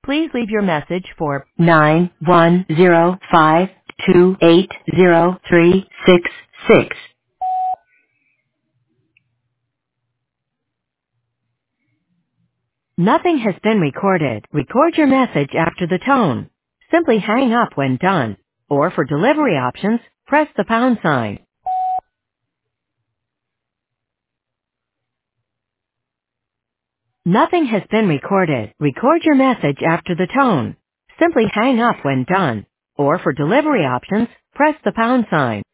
Please leave your message for 91052803666. Nothing has been recorded. Record your message after the tone. Simply hang up when done. Or for delivery options, press the pound sign. Nothing has been recorded. Record your message after the tone. Simply hang up when done. Or for delivery options, press the pound sign.